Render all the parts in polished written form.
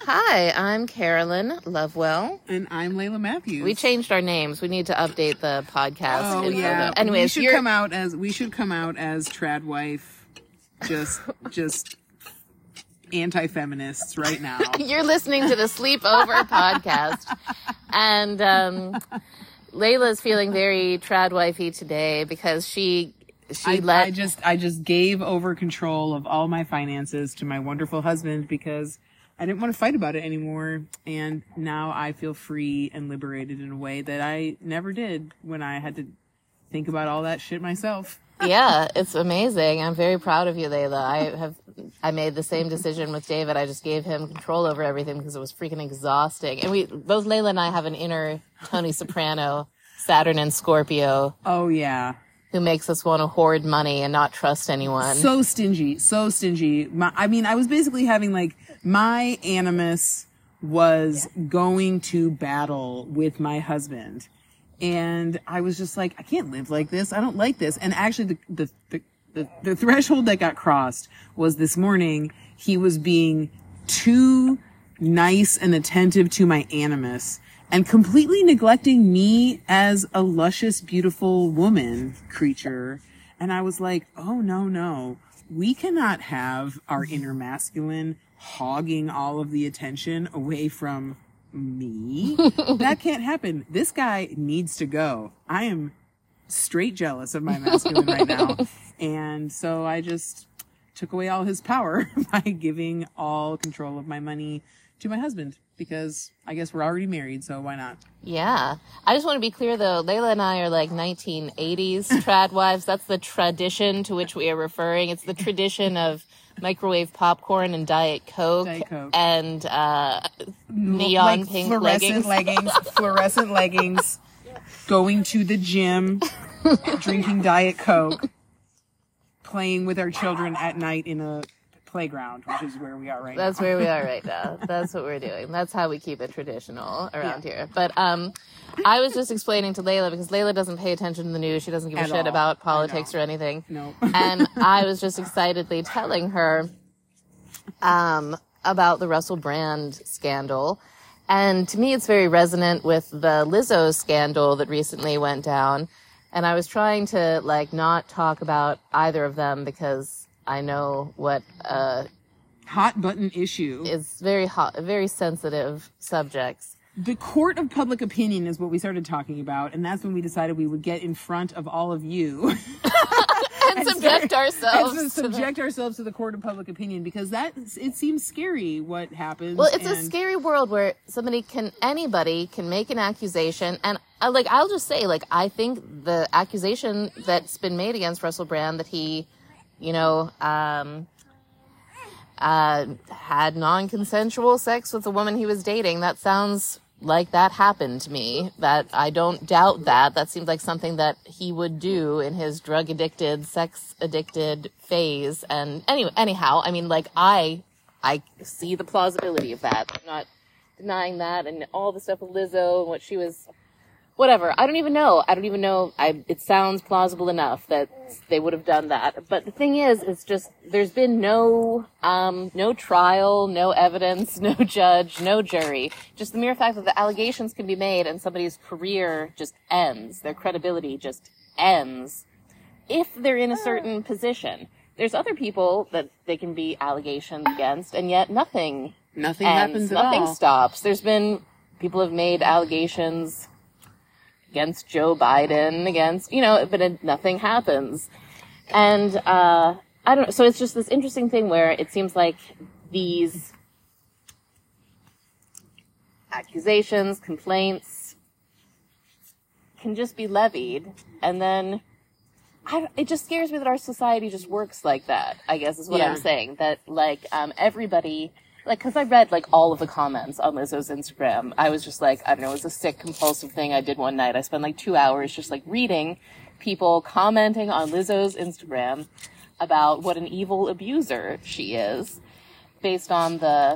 Hi, I'm Carolyn Lovewell. And I'm Layla Matthews. We changed our names. We need to update the podcast. Oh, yeah. Anyways, we should come out as trad wife, just anti-feminists right now. You're listening to the Sleepover podcast. And Layla's feeling very trad wifey today because I just gave over control of all my finances to my wonderful husband because I didn't want to fight about it anymore. And now I feel free and liberated in a way that I never did when I had to think about all that shit myself. Yeah, it's amazing. I'm very proud of you, Layla. I made the same decision with David. I just gave him control over everything because it was freaking exhausting. And both Layla and I have an inner Tony Soprano, Saturn and Scorpio. Oh, yeah. Who makes us want to hoard money and not trust anyone. So stingy. I was basically having my animus was going to battle with my husband. And I was just like, I can't live like this. I don't like this. And actually the threshold that got crossed was this morning. He was being too nice and attentive to my animus and completely neglecting me as a luscious, beautiful woman creature. And I was like, oh, no. We cannot have our inner masculine hogging all of the attention away from me. That can't happen. This guy needs to go. I am straight jealous of my masculine right now. And so I just took away all his power by giving all control of my money to my husband. Because I guess we're already married, so why not? Yeah. I just want to be clear, though. Layla and I are 1980s trad wives. That's the tradition to which we are referring. It's the tradition of microwave popcorn and Diet Coke. And neon pink fluorescent leggings, going to the gym, drinking Diet Coke, playing with our children at night in a playground, which is where we are right now. That's where we are right now. That's what we're doing. That's how we keep it traditional around here. But I was just explaining to Layla, because Layla doesn't pay attention to the news. She doesn't give a shit about politics or anything. No. And I was just excitedly telling her about the Russell Brand scandal. And to me, it's very resonant with the Lizzo scandal that recently went down. And I was trying to not talk about either of them because I know what hot button issue is very hot, very sensitive subjects. The court of public opinion is what we started talking about, and that's when we decided we would get in front of all of you and subject ourselves to the court of public opinion, because it seems scary what happens. Well, it's a scary world where anybody can make an accusation, and I'll just say, I think the accusation that's been made against Russell Brand that he had non-consensual sex with the woman he was dating. That sounds like that happened to me. That I don't doubt that. That seems like something that he would do in his drug-addicted, sex-addicted phase. And anyhow, I see the plausibility of that. I'm not denying that, and all the stuff with Lizzo and what she was... Whatever. I don't even know. It sounds plausible enough that they would have done that. But the thing is, it's just, there's been no trial, no evidence, no judge, no jury. Just the mere fact that the allegations can be made and somebody's career just ends. Their credibility just ends. If they're in a certain position. There's other people that they can be allegations against, and yet nothing happens at all. Nothing stops. There's been, people have made allegations against Joe Biden, but nothing happens. And, so it's just this interesting thing where it seems like these accusations, complaints can just be levied, and then it just scares me that our society just works like that, I guess is what I'm saying. That, everybody... because I read, all of the comments on Lizzo's Instagram. I was just I don't know, it was a sick, compulsive thing I did one night. I spent 2 hours just reading people commenting on Lizzo's Instagram about what an evil abuser she is, based on the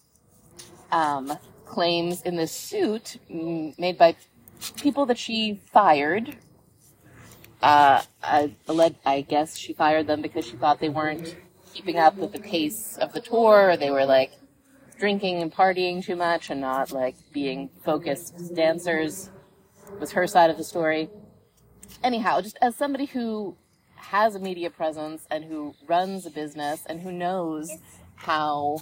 claims in this suit made by people that she fired. I guess she fired them because she thought they weren't keeping up with the pace of the tour. They were drinking and partying too much and not, like, being focused dancers was her side of the story. Anyhow, just as somebody who has a media presence and who runs a business and who knows how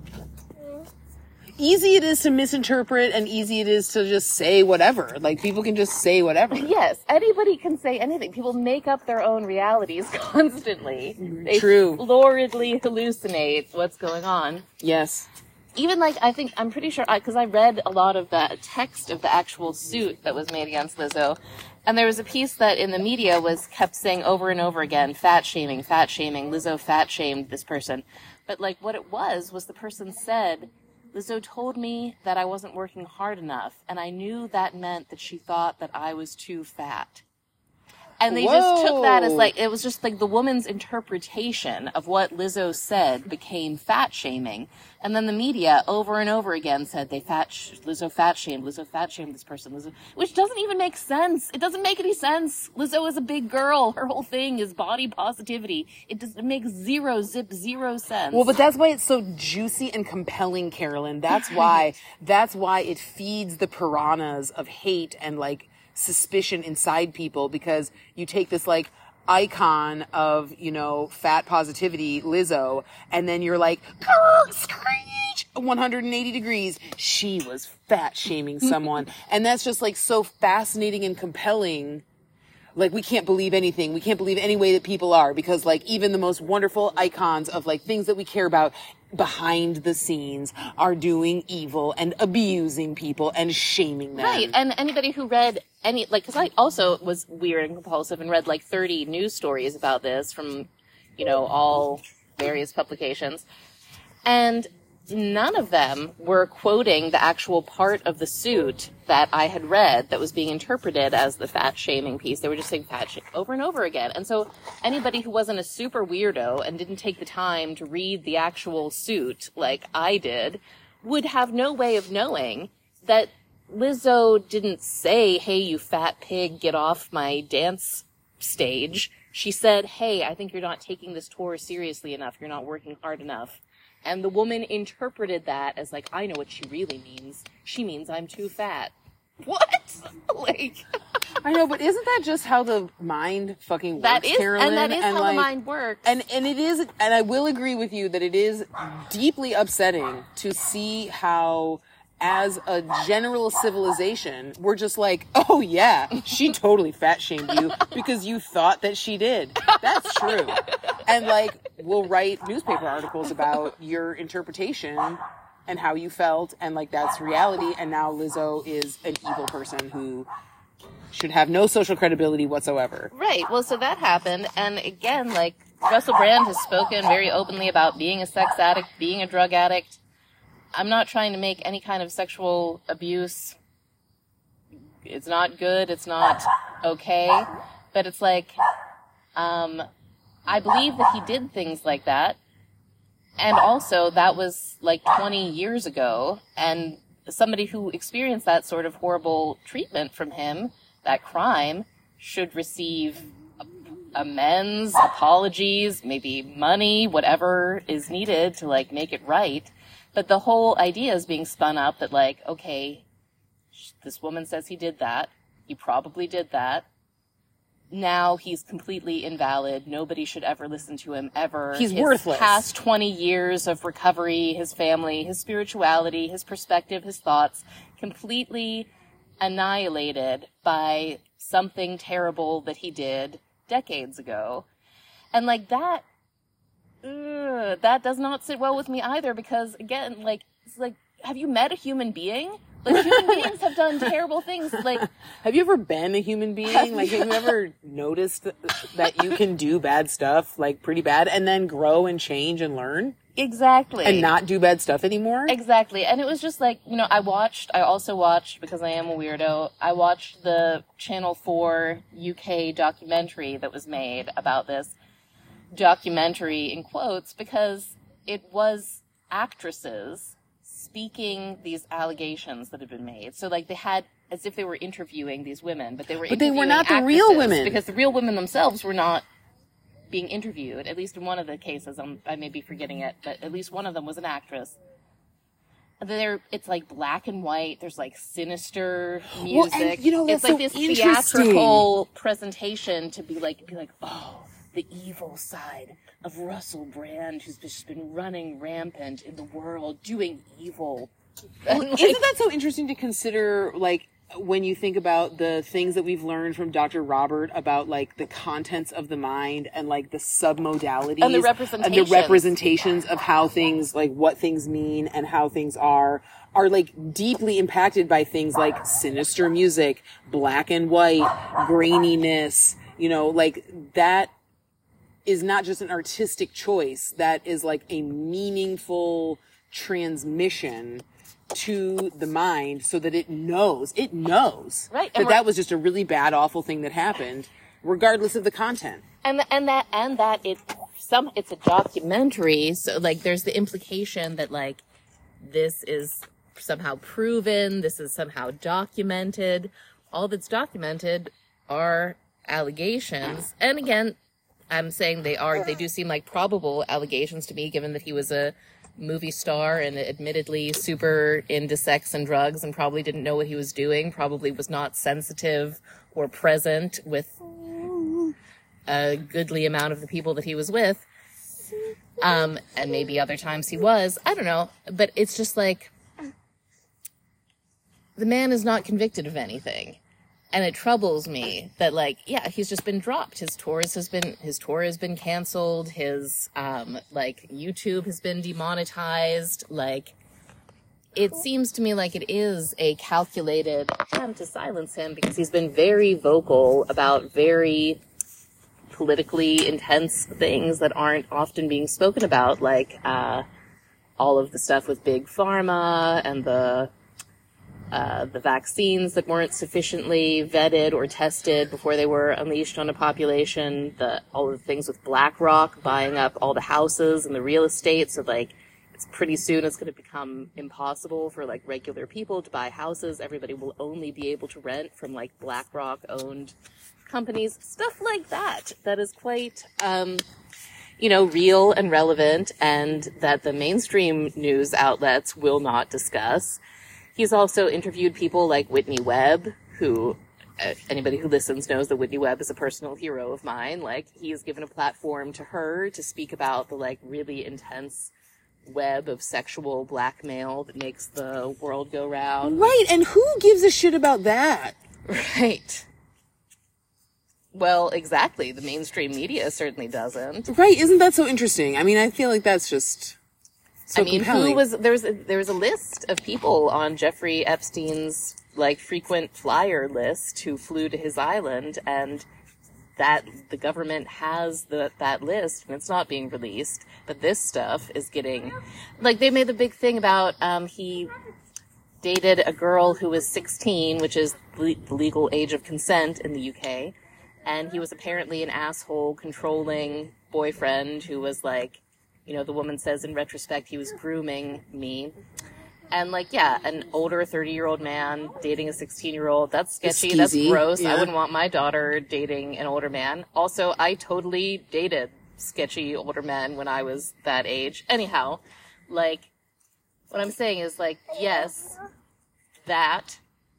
easy it is to misinterpret and easy it is to just say whatever. Like, people can just say whatever. Yes, anybody can say anything. People make up their own realities constantly. They True. floridly hallucinate what's going on. Yes. Even, like, I'm pretty sure, because I read a lot of the text of the actual suit that was made against Lizzo, and there was a piece that in the media kept saying over and over again, fat shaming, Lizzo fat shamed this person. But, like, what it was the person said, Lizzo told me that I wasn't working hard enough, and I knew that meant that she thought that I was too fat. And they just took that as, like, it was just, like, the woman's interpretation of what Lizzo said became fat shaming. And then the media over and over again said Lizzo fat shamed this person, which doesn't even make sense. It doesn't make any sense. Lizzo is a big girl. Her whole thing is body positivity. It makes zero sense. Well, but that's why it's so juicy and compelling, Carolyn. That's why it feeds the piranhas of hate and, like, suspicion inside people, because you take this, like, icon of, fat positivity, Lizzo, and then you're like, screech, 180 degrees. She was fat shaming someone. And that's just, like, so fascinating and compelling. Like, we can't believe anything. We can't believe any way that people are, because, like, even the most wonderful icons of, like, things that we care about behind the scenes are doing evil and abusing people and shaming them. Right. And anybody who read because I also was weird and compulsive and read, like, 30 news stories about this from, all various publications. And none of them were quoting the actual part of the suit that I had read that was being interpreted as the fat shaming piece. They were just saying fat shame over and over again. And so anybody who wasn't a super weirdo and didn't take the time to read the actual suit like I did would have no way of knowing that Lizzo didn't say, hey, you fat pig, get off my dance stage. She said, hey, I think you're not taking this tour seriously enough. You're not working hard enough. And the woman interpreted that as, like, I know what she really means. She means I'm too fat. What? Like, I know, but isn't that just how the mind fucking works, Carolyn? And that is how the mind works. And it is, and I will agree with you that it is deeply upsetting to see how, as a general civilization, we're just like, oh yeah, she totally fat shamed you because you thought that she did. That's true. And, like, we'll write newspaper articles about your interpretation and how you felt, and, like, that's reality. And now Lizzo is an evil person who should have no social credibility whatsoever. Right. Well, so that happened. And again, like, Russell Brand has spoken very openly about being a sex addict, being a drug addict. I'm not trying to make any kind of sexual abuse. It's not good. It's not okay. But it's like, I believe that he did things like that. And also, that was like 20 years ago. And somebody who experienced that sort of horrible treatment from him, that crime, should receive amends, apologies, maybe money, whatever is needed to, like, make it right. But the whole idea is being spun up that, like, okay, this woman says he did that. He probably did that. Now he's completely invalid. Nobody should ever listen to him, ever. He's worthless. His past 20 years of recovery, his family, his spirituality, his perspective, his thoughts, completely annihilated by something terrible that he did decades ago. And, like, that does not sit well with me either, because, again, like, it's like, have you met a human being? Like, human beings have done terrible things. Like, have you ever been a human being? Like, have you ever noticed that you can do bad stuff, like, pretty bad, and then grow and change and learn? Exactly. And not do bad stuff anymore? Exactly. And it was just like, I also watched, because I am a weirdo, I watched the Channel 4 UK documentary that was made about this. Documentary in quotes, because it was actresses speaking these allegations that had been made. So, like, they had, as if they were interviewing these women, but they were not the real women. Because the real women themselves were not being interviewed. At least in one of the cases, I may be forgetting it, but at least one of them was an actress. It's like black and white. There's like sinister music. Well, and, you know, that's it's like so this interesting. theatrical presentation to be like, oh, the evil side of Russell Brand, who's just been running rampant in the world, doing evil. Well, isn't that so interesting to consider, like, when you think about the things that we've learned from Dr. Robert about, like, the contents of the mind and, like, the submodalities and the representations of how things, like, what things mean and how things are, like, deeply impacted by things like sinister music, black and white, graininess, you know, like, that is not just an artistic choice. That is, like, a meaningful transmission to the mind so that it knows right, that was just a really bad, awful thing that happened, regardless of the content. And that it's a documentary, so like there's the implication that like this is somehow proven, this is somehow documented. All that's documented are allegations, and again, I'm saying they do seem like probable allegations to me, given that he was a movie star and admittedly super into sex and drugs and probably didn't know what he was doing, probably was not sensitive or present with a goodly amount of the people that he was with. And maybe other times he was, I don't know, but it's just like the man is not convicted of anything. And it troubles me that, like, yeah, he's just been dropped. His tour has been canceled. His, YouTube has been demonetized. Like, it seems to me like it is a calculated attempt to silence him because he's been very vocal about very politically intense things that aren't often being spoken about, like, all of the stuff with Big Pharma and the vaccines that weren't sufficiently vetted or tested before they were unleashed on a population, all of the things with BlackRock buying up all the houses and the real estate. So like, it's pretty soon it's going to become impossible for like regular people to buy houses. Everybody will only be able to rent from like BlackRock owned companies, stuff like that. That is quite, real and relevant, and that the mainstream news outlets will not discuss. He's also interviewed people like Whitney Webb, who anybody who listens knows that Whitney Webb is a personal hero of mine. Like, he has given a platform to her to speak about the like really intense web of sexual blackmail that makes the world go round. Right, and who gives a shit about that? Right. Well, exactly. The mainstream media certainly doesn't. Right, isn't that so interesting? I mean, I feel like that's just... so compelling. There was a list of people on Jeffrey Epstein's like frequent flyer list who flew to his island, and that the government has that list and it's not being released. But this stuff is getting, like, they made the big thing about he dated a girl who was 16, which is the legal age of consent in the UK, and he was apparently an asshole, controlling boyfriend who was like, the woman says in retrospect, he was grooming me. And like, yeah, an older 30-year-old man dating a 16-year-old, that's sketchy, that's gross. Yeah. I wouldn't want my daughter dating an older man. Also, I totally dated sketchy older men when I was that age. Anyhow, like, what I'm saying is like, yes, that...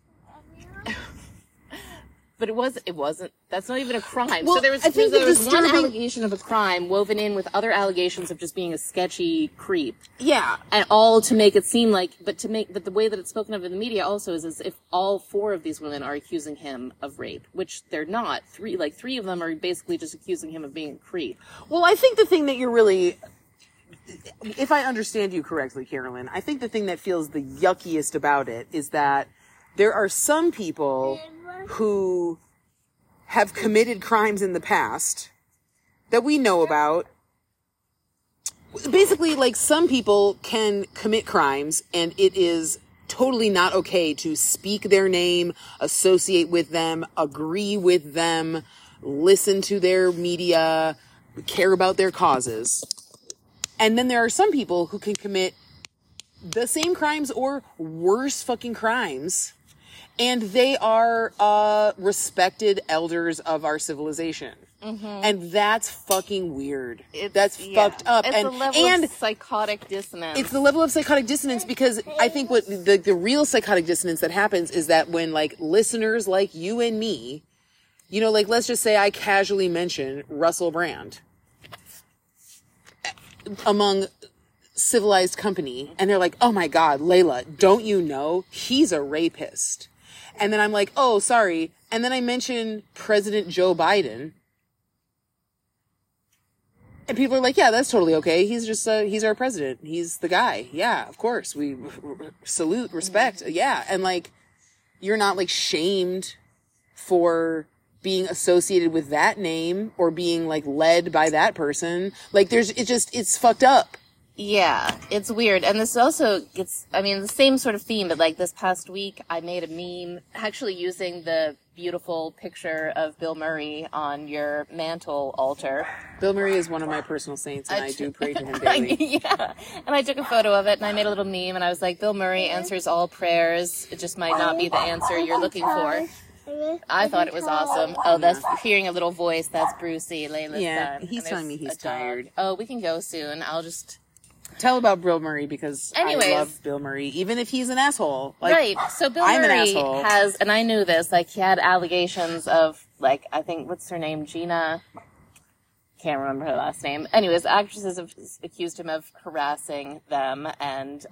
But it wasn't, that's not even a crime. Well, so there was one allegation of a crime woven in with other allegations of just being a sketchy creep. Yeah. And all to make it seem like, but the way that it's spoken of in the media also is as if all four of these women are accusing him of rape, which they're not. Three of them are basically just accusing him of being a creep. Well, I think the thing that you're really, if I understand you correctly, Carolyn, I think the thing that feels the yuckiest about it is that there are some people who have committed crimes in the past that we know about. Basically, like, some people can commit crimes and it is totally not okay to speak their name, associate with them, agree with them, listen to their media, care about their causes. And then there are some people who can commit the same crimes or worse fucking crimes, and they are respected elders of our civilization. And that's fucking weird. That's fucked up. It's and a level of psychotic dissonance. It's the level of psychotic dissonance because I think what the real psychotic dissonance that happens is that when like listeners like you and me, you know, like let's just say I casually mention Russell Brand among civilized company and they're like, oh my God, Layla, don't you know he's a rapist? And then I'm like, oh, sorry. And then I mention President Joe Biden. And people are like, yeah, that's totally okay. He's just, he's our president. He's the guy. Yeah, of course. We salute, respect. Yeah. And like, you're not like shamed for being associated with that name or being like led by that person. Like it's fucked up. Yeah, it's weird. And this also gets, I mean, the same sort of theme, but like this past week, I made a meme actually using the beautiful picture of Bill Murray on your mantle altar. Bill Murray is one of my personal saints, and I do pray to him daily. Yeah. And I took a photo of it, and I made a little meme, and I was like, Bill Murray answers all prayers. It just might not be the answer you're looking for. I thought it was awesome. Oh, that's hearing a little voice. That's Brucey, Layla's son. Yeah, he's telling me he's tired. Oh, we can go soon. I'll just... Tell about Bill Murray because Anyways, I love Bill Murray, even if he's an asshole. Like, right. So Bill Murray has, and I knew this, like he had allegations of, like, I think, what's her name? Gina? Can't remember her last name. Anyways, actresses have accused him of harassing them and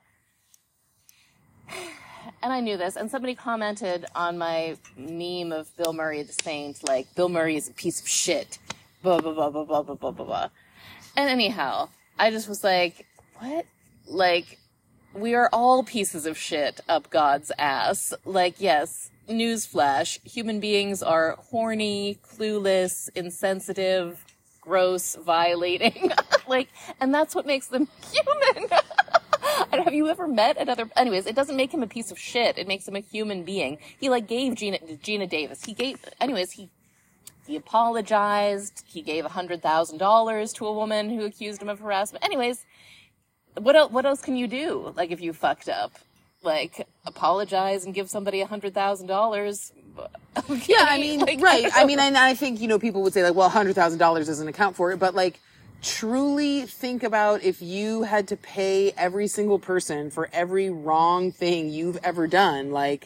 I knew this. And somebody commented on my meme of Bill Murray the Saint, like, Bill Murray is a piece of shit. Blah, blah, blah, blah, blah, blah, blah, blah, blah. And anyhow... I just was like, what? Like, we are all pieces of shit up God's ass. Like, yes, newsflash, human beings are horny, clueless, insensitive, gross, violating. Like, and that's what makes them human. Have you ever met another... Anyways, it doesn't make him a piece of shit. It makes him a human being. He, like, gave Gina Davis. He apologized. He gave $100,000 to a woman who accused him of harassment. Anyways, what else can you do? Like, if you fucked up, like, apologize and give somebody $100,000. Yeah, I mean, like, right. I mean, and I think, you know, people would say like, well, $100,000 doesn't account for it, but like, truly think about if you had to pay every single person for every wrong thing you've ever done, like,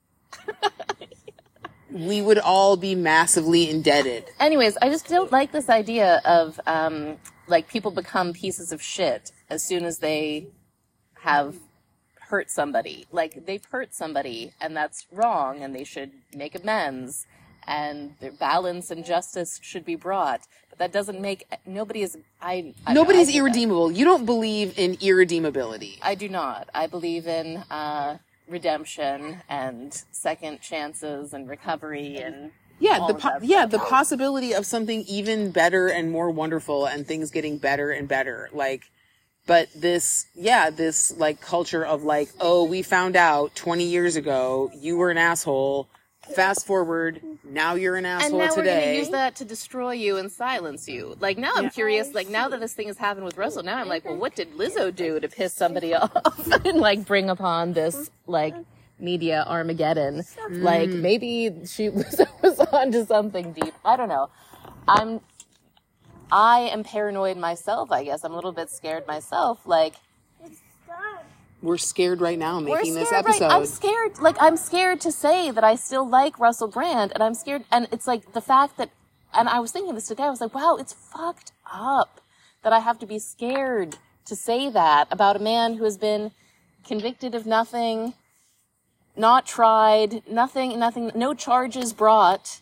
we would all be massively indebted. Anyways, I just don't like this idea of, like, people become pieces of shit as soon as they have hurt somebody. Like, they've hurt somebody, and that's wrong, and they should make amends, and their balance and justice should be brought. But that doesn't make... Nobody's irredeemable. You don't believe in irredeemability. I do not. I believe in... redemption and second chances and recovery and the possibility of something even better and more wonderful and things getting better and better. Like, but this like culture of like, oh, we found out 20 years ago you were an asshole. Fast forward, now you're an asshole today. And now we're going to use that to destroy you and silence you. Like, now I'm curious, like, now that this thing has happened with Russell, now I'm like, well, what did Lizzo do to piss somebody off and, like, bring upon this, like, media Armageddon? Like, maybe Lizzo was onto something deep. I don't know. I am paranoid myself, I guess. I'm a little bit scared myself, like... We're scared right now making this episode. Right. I'm scared to say that I still like Russell Brand, and I'm scared, and it's like the fact that, and I was thinking this today, I was like, wow, it's fucked up that I have to be scared to say that about a man who has been convicted of nothing, not tried, nothing, no charges brought.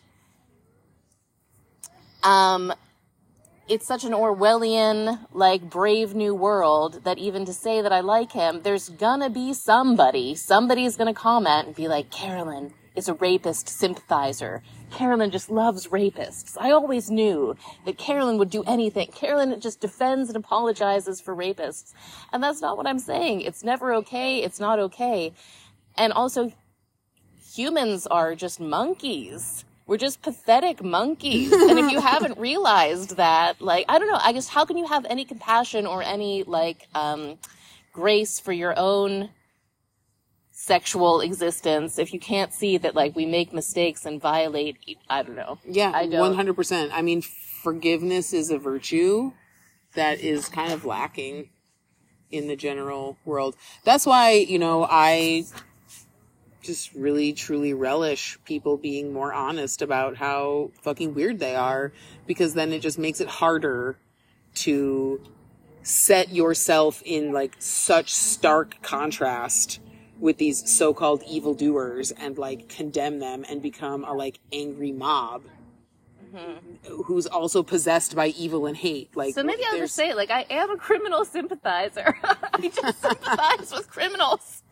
It's such an Orwellian, like, Brave New World that even to say that I like him, there's gonna be somebody's gonna comment and be like, Carolyn is a rapist sympathizer. Carolyn just loves rapists. I always knew that Carolyn would do anything. Carolyn just defends and apologizes for rapists. And that's not what I'm saying. It's never okay. It's not okay. And also, humans are just monkeys. We're just pathetic monkeys. And if you haven't realized that, like, I don't know, I guess how can you have any compassion or any, like, grace for your own sexual existence, if you can't see that, like, we make mistakes and violate, I don't know. Yeah, I don't. 100%. I mean, forgiveness is a virtue that is kind of lacking in the general world. That's why, you know, I just really, truly relish people being more honest about how fucking weird they are, because then it just makes it harder to set yourself in, like, such stark contrast with these so-called evildoers and, like, condemn them and become a, like, angry mob who's also possessed by evil and hate. Like, So maybe I'll just say it, like, I am a criminal sympathizer. I just sympathize with criminals.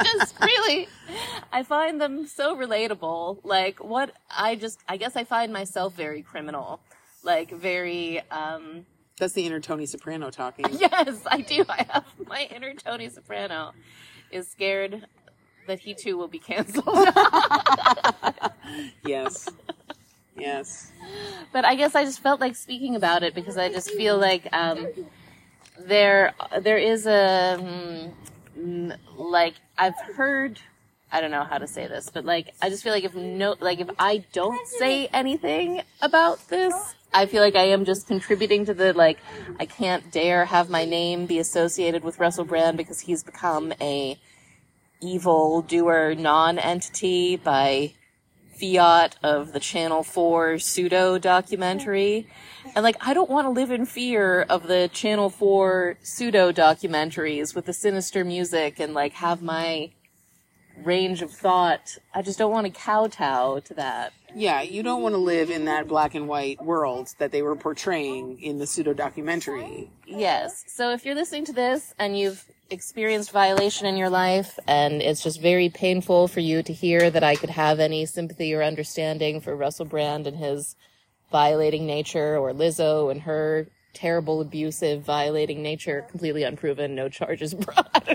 I find them so relatable. Like, I guess I find myself very criminal. Like, very, That's the inner Tony Soprano talking. Yes, I do. I have my inner Tony Soprano is scared that he too will be canceled. Yes. Yes. But I guess I just felt like speaking about it because I just feel like there is like, I've heard, I don't know how to say this, but, like, I just feel like if I don't say anything about this, I feel like I am just contributing to the, like, I can't dare have my name be associated with Russell Brand because he's become a evil doer non-entity by fiat of the Channel 4 pseudo documentary. And, like, I don't want to live in fear of the Channel 4 pseudo documentaries with the sinister music and, like, have my range of thought. I just don't want to kowtow to that. Yeah, you don't want to live in that black and white world that they were portraying in the pseudo documentary. Yes. So if you're listening to this and you've experienced violation in your life and it's just very painful for you to hear that I could have any sympathy or understanding for Russell Brand and his violating nature, or Lizzo and her terrible, abusive, violating nature, completely unproven, no charges brought.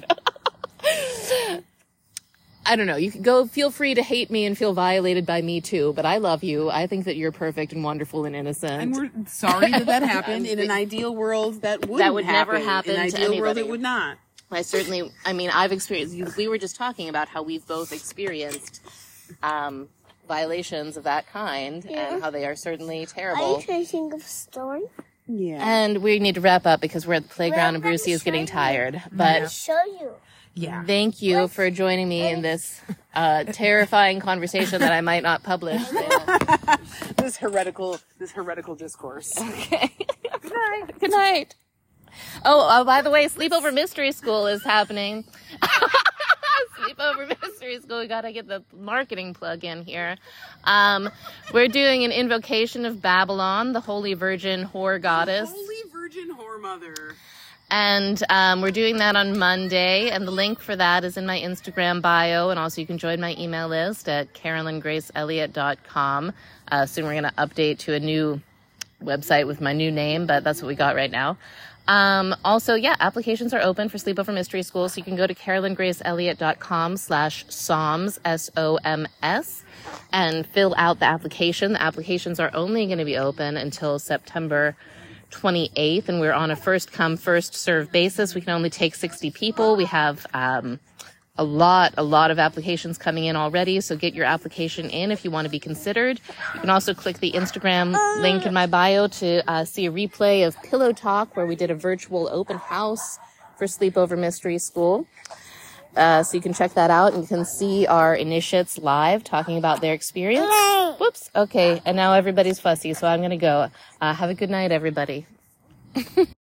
I don't know. You can go, feel free to hate me and feel violated by me too, but I love you. I think that you're perfect and wonderful and innocent. And we're sorry that happened. In an ideal world, that would never happen in an to ideal world, anybody. it would not. I've experienced, we were just talking about how we've both experienced violations of that kind and how they are certainly terrible. Are you trying to think of a story? Yeah. And we need to wrap up because we're at the playground and Brucey is getting tired. But I'll show you. Yeah. thank you for joining me in this terrifying conversation that I might not publish. This heretical discourse. Okay. Good night. Good night. Oh, by the way, Sleepover Mystery School is happening. Sleepover Mystery School. We gotta get the marketing plug in here. We're doing an invocation of Babylon, the Holy Virgin Whore Goddess. Holy Virgin Whore Mother. And we're doing that on Monday, and the link for that is in my Instagram bio, and also you can join my email list at CarolynGraceElliott.com. Soon we're going to update to a new website with my new name, but that's what we got right now. Also, applications are open for Sleepover Mystery School, so you can go to CarolynGraceElliott.com/SOMS, SOMS, and fill out the application. The applications are only going to be open until September 28th, and we're on a first come, first serve basis. We can only take 60 people. We have a lot of applications coming in already, so get your application in if you want to be considered. You can also click the Instagram link in my bio to see a replay of Pillow Talk, where we did a virtual open house for Sleepover Mystery School. So you can check that out, and you can see our initiates live talking about their experience. Whoops. Okay, and now everybody's fussy, so I'm going to go. Have a good night, everybody.